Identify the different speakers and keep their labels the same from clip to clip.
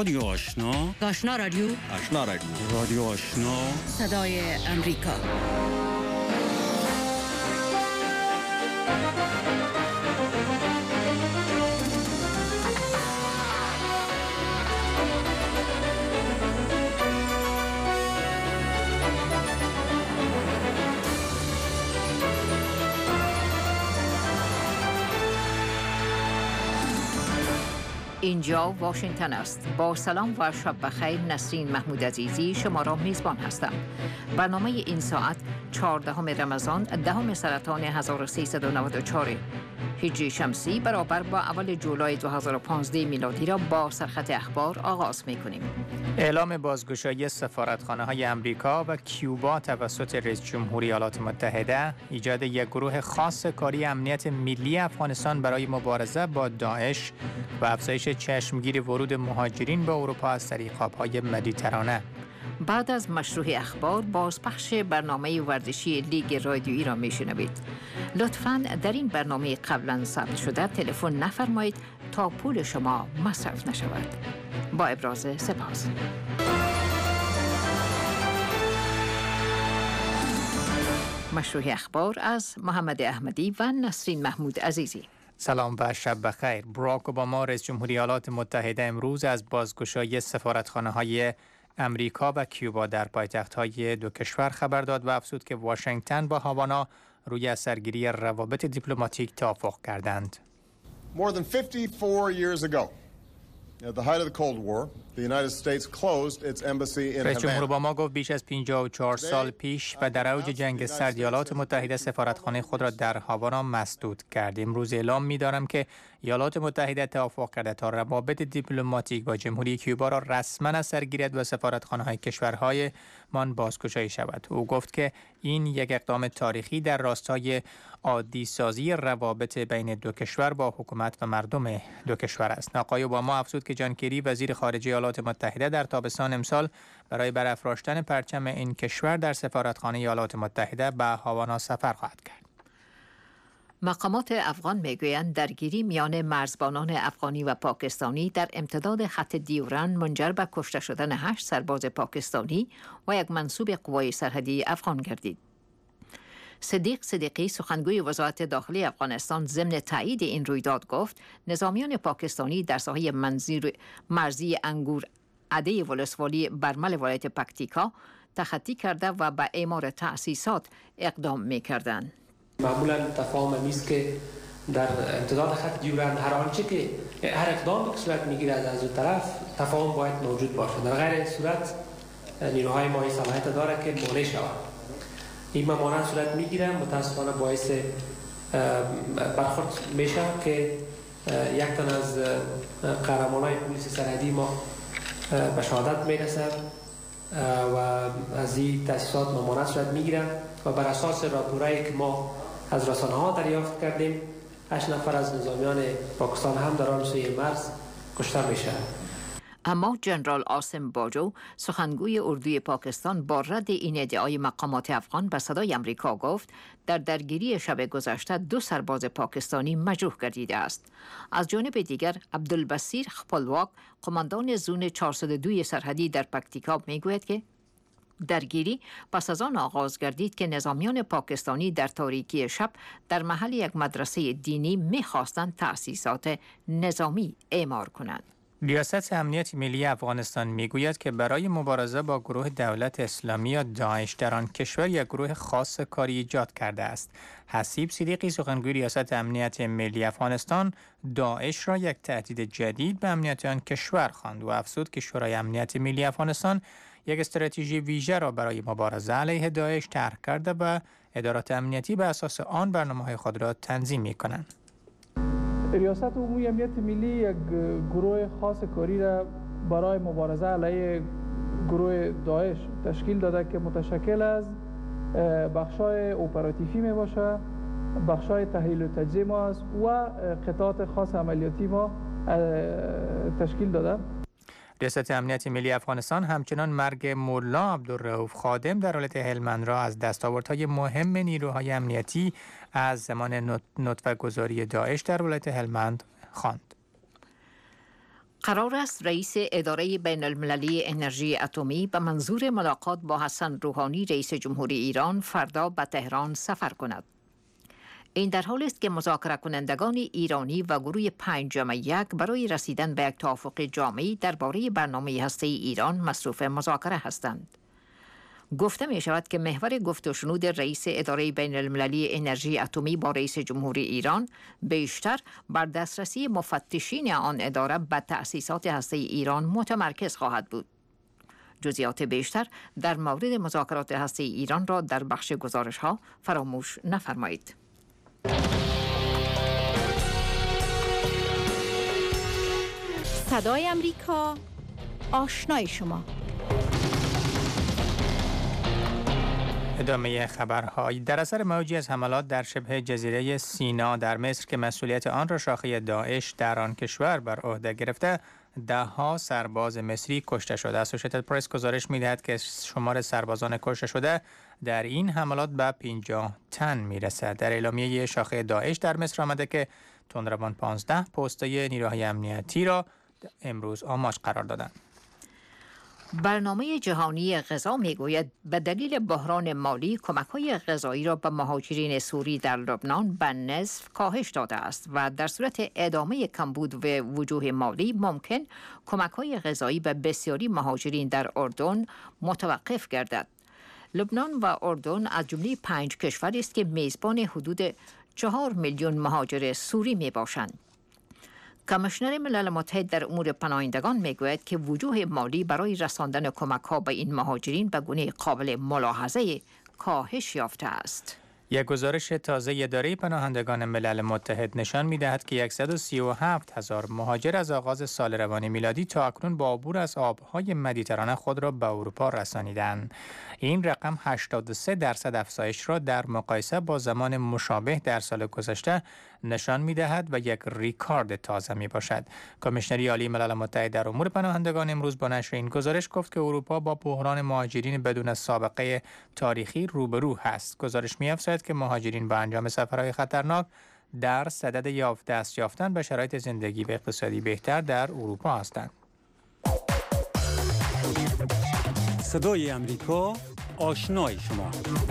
Speaker 1: رادیو آشنا،
Speaker 2: آشنا رادیو،
Speaker 1: آشنا رادیو، رادیو آشنا،
Speaker 2: صدای امریکا. اینجا واشنگتن است. با سلام و شب بخیر. نسرین محمود عزیزی شما را میزبان هستم. برنامه این ساعت 14 رمضان 10 سرطان 1394 هجری شمسی برابر با اول جولای 2015 میلادی را با سرخط اخبار آغاز میکنیم.
Speaker 3: اعلام بازگشایی سفارتخانه‌های امریکا و کیوبا توسط رئیس جمهوری ایالات متحده، ایجاد یک گروه خاص کاری امنیت ملی افغانستان برای مبارزه با داعش و افزایش چشمگیر ورود مهاجرین به اروپا از طریق آب‌های مدیترانه.
Speaker 2: بعد از مشروع اخبار بازپخش برنامه ورزشی لیگ رادیویی را میشنوید. لطفاً در این برنامه قبلا ثبت شده تلفن نفرمایید تا پول شما مصرف نشود. با ابراز سپاس. مشروع اخبار از محمد احمدی و نسرین محمود عزیزی.
Speaker 3: سلام و شب بخیر. باراک اوباما رئیس جمهوری ایالات متحده امروز از بازگشایی سفارتخانه‌های امریکا و کیوبا در پایتخت‌های دو کشور خبر داد و افزود که واشنگتن با هاوانا روی اثرگیری روابط دیپلماتیک توافق کردند.
Speaker 4: More than 54 years ago, at the height of the Cold War, the United States closed its embassy in
Speaker 3: رئیس جمهور
Speaker 4: Havana.
Speaker 3: اوباما گفت بیش از 54 سال پیش و در اوج جنگ سرد ایالات متحده سفارتخانه خود را در هاوانا مسدود کرد. امروز اعلام می‌دارم که ایالات متحده توافق کرده تا روابط دیپلماتیک با جمهوری کیوبا را رسما اثر گیرد و سفارتخانه‌های کشورهایمان بازگشایی شود. او گفت که این یک اقدام تاریخی در راستای عادی سازی روابط بین دو کشور با حکومت و مردم دو کشور است. آقای اوباما افزود که جان کری وزیر خارجه ایالات متحده در تابستان امسال برای برافراشتن پرچم این کشور در سفارتخانه ایالات متحده به هاوانا سفر خواهد کرد.
Speaker 2: مقامات افغان میگویند درگیری میان مرزبانان افغانی و پاکستانی در امتداد خط دیورند منجر به کشته شدن 8 سرباز پاکستانی و یک منصوب قوای سرحدی افغان گردید. صدیق صدیقی سخنگوی وزارت داخلی افغانستان ضمن تایید این رویداد گفت نظامیان پاکستانی در ساحه مرزی انگور عده ولسوالی برمل ولایت پکتیکا تخطی کرده و به اعمار تأسیسات اقدام می‌کردند.
Speaker 5: معمولا تفاهم نیست که در امتداد خط دیورند هر آنچه که هر اقدام که صورت میگیره از اون طرف تفاهم باید موجود باشه. در غیر این صورت نیروهای ما صلاحیت داره که مانع شود. این ممانعت صورت میگیره، متاسفانه باعث برخورد میشه که یک تن از قهرمانای پلیس سرحدی ما به شهادت میرسه و از این تاسیسات ممانعت صورت میگیره و بر اساس راپورایی که ما از رسانه ها دریافت کردیم 8 نفر از نظامیان پاکستان هم در آن سوی مرز کشته میشه.
Speaker 2: اما جنرال عاصم باجو سخنگوی اردوی پاکستان با رد این ادعای مقامات افغان به صدای امریکا گفت در درگیری شب گذشته 2 سرباز پاکستانی مجروح گردیده است. از جانب دیگر عبدالبصیر خپلواک قماندان زون 402 سرحدی در پکتیکا میگوید که درگیری پس از آن آغاز گردید که نظامیان پاکستانی در تاریکی شب در محل یک مدرسه دینی می‌خواستند تأسیسات نظامی اعمار کنند.
Speaker 3: ریاست امنیت ملی افغانستان میگوید که برای مبارزه با گروه دولت اسلامی یا داعش در آن کشور یک گروه خاص کاری ایجاد کرده است. حسیب صدیقی سخنگوی ریاست امنیت ملی افغانستان داعش را یک تهدید جدید به امنیت آن کشور خواند و افزود که شورای امنیت ملی افغانستان یک استراتژی ویژه را برای مبارزه علیه داعش طرح کرده و ادارات امنیتی به اساس آن برنامه‌های خود را تنظیم می‌کنند.
Speaker 6: ریاست عمومی امنیت ملی یک گروه خاص کاری را برای مبارزه علیه گروه داعش تشکیل داده که متشکل از بخشای اپراتیفی می باشه، بخشای تحلیل و تجزیه ما است و قطعات خاص عملیاتی ما تشکیل داده.
Speaker 3: ریاست امنیت ملی افغانستان همچنان مرگ مولا عبدالرؤوف خادم در ولایت هلمند را از دستاوردهای مهم نیروهای امنیتی از زمان نطفه گذاری داعش در ولایت هلمند خواند.
Speaker 2: قرار است رئیس اداره بین المللی انرژی اتمی به منظور ملاقات با حسن روحانی رئیس جمهوری ایران فردا به تهران سفر کند. این در حالی است که مذاکره کنندگان ایرانی و گروه 5+1 برای رسیدن به یک توافق جامعی درباره برنامه هسته‌ای ایران مصروف مذاکره هستند. گفته می شود که محور گفت و شنود رئیس اداره بین المللی انرژی اتمی با رئیس جمهوری ایران بیشتر بر دسترسی مفتشین آن اداره به تأسیسات هسته‌ای ایران متمرکز خواهد بود. جزئیات بیشتر در مورد مذاکرات هسته‌ای ایران را در بخش گزارش ها فراموش نفرمایید.
Speaker 7: صدای امریکا، آشنای شما.
Speaker 3: ادامه خبرهای در اثر موجی از حملات در شبه جزیره سینا در مصر که مسئولیت آن را شاخه داعش در آن کشور بر عهده گرفته، ده‌ها سرباز مصری کشته شده. اسوشیتد پرس گزارش می‌دهد که شمار سربازان کشته شده در این حملات به 50 تن می‌رسد. در اعلامیه شاخه داعش در مصر آمده که تندروان 15 پسته نیروهای امنیتی را امروز آماج قرار دادند.
Speaker 2: برنامه جهانی غذا میگوید به دلیل بحران مالی کمک‌های غذایی را به مهاجرین سوری در لبنان به نصف کاهش داده است و در صورت ادامه کمبود و وجوه مالی ممکن کمک‌های غذایی به بسیاری مهاجرین در اردن متوقف گردد. لبنان و اردن از جمله 5 کشوری است که میزبان حدود 4 میلیون مهاجر سوری میباشند. کمیشنر ملل متحد در امور پناهندگان میگوید که وجوه مالی برای رساندن کمک‌ها به این مهاجرین به گونه قابل ملاحظه کاهش یافته است.
Speaker 3: یک گزارش تازه اداره پناهندگان ملل متحد نشان می‌دهد که 137,000 مهاجر از آغاز سال روان میلادی تا اکنون با عبور از آب‌های مدیترانه خود را به اروپا رسانیدند. این رقم 83% افزایش را در مقایسه با زمان مشابه در سال گذشته نشان می‌دهد و یک ریکارد تازه میباشد. کمیشنری عالی ملل متحد در امور پناهندگان امروز با نشر این گزارش گفت که اروپا با بحران مهاجرین بدون سابقه تاریخی روبرو است. گزارش می‌افزاید که مهاجرین با انجام سفرهای خطرناک در صدد دست یافتن به شرایط زندگی و اقتصادی بهتر در اروپا هستند.
Speaker 1: صدای امریکا، آشنای شما.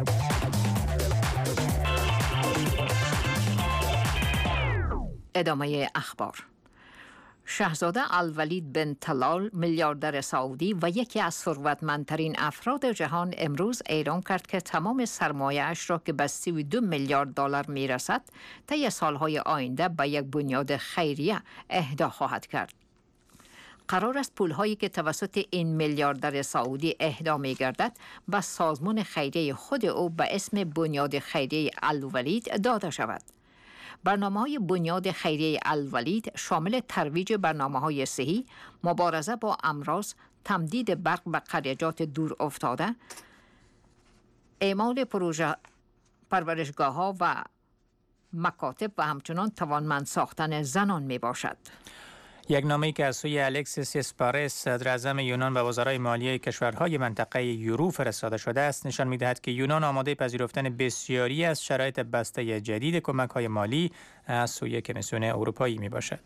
Speaker 2: ادامه اخبار. شاهزاده الولید بن طلال میلیاردر سعودی و یکی از ثروتمندترین افراد جهان امروز اعلام کرد که تمام سرمایه‌اش را که به 32 میلیارد دلار میرسد طی سالهای آینده به یک بنیاد خیریه اهدا خواهد کرد. قرار است پول‌هایی که توسط این میلیاردر سعودی اهدا می‌گردد به سازمان خیریه خود او به اسم بنیاد خیریه الولید داده شود. برنامه‌های بنیاد خیریه الولید شامل ترویج برنامه‌های صحی، مبارزه با امراض، تمدید برق به قریجات دور افتاده، اعمال پروژه پرورشگاه‌ها و مکاتب و همچنان توانمند ساختن زنان میباشد.
Speaker 3: یک نامه‌ای که از سوی الکسیس سیسپارس صدر اعظم یونان و وزرای مالیه کشورهای منطقه یورو فرستاده شده است نشان می‌دهد که یونان آماده پذیرفتن بسیاری از شرایط بسته جدید کمک‌های مالی از سوی کمیسیون اروپایی میباشد.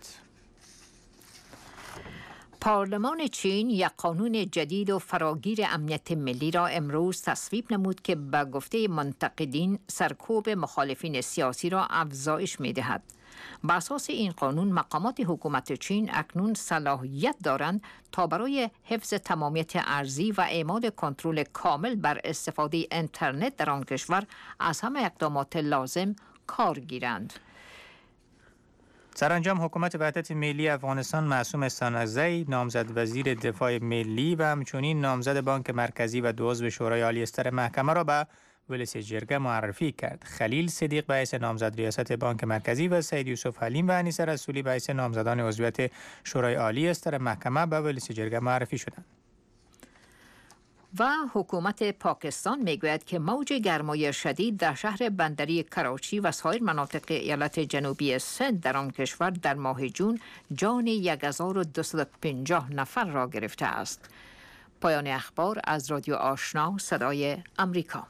Speaker 2: پارلمان چین یک قانون جدید و فراگیر امنیت ملی را امروز تصویب نمود که به گفته منتقدین سرکوب مخالفین سیاسی را افزایش می‌دهد. بر اساس این قانون مقامات حکومت چین اکنون صلاحیت دارند تا برای حفظ تمامیت ارضی و اعمال کنترل کامل بر استفاده اینترنت در آن کشور از همه اقدامات لازم کار گیرند.
Speaker 3: سرانجام حکومت وحدت ملی افغانستان معصوم استانکزی نامزد وزیر دفاع ملی و همچنین نامزد بانک مرکزی و دو عضو شورای عالی استر محکمه را به ولس جرگه معرفی کرد. خلیل صدیق به حیث نامزد ریاست بانک مرکزی و سید یوسف حلیم و انیسه رسولی به حیث نامزدان عضویت شورای عالی استر محکمه به ولس جرگه معرفی شدند.
Speaker 2: و حکومت پاکستان میگوید که موج گرمای شدید در شهر بندری کراچی و سایر مناطق ایالت جنوبی سند در آن کشور در ماه جون جان 1250 نفر را گرفته است. پایان اخبار از رادیو آشنا صدای امریکا.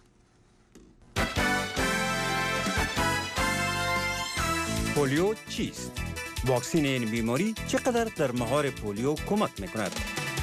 Speaker 1: پولیو چیست؟ واکسین این بیماری چقدر در مهار پولیو کمک میکند؟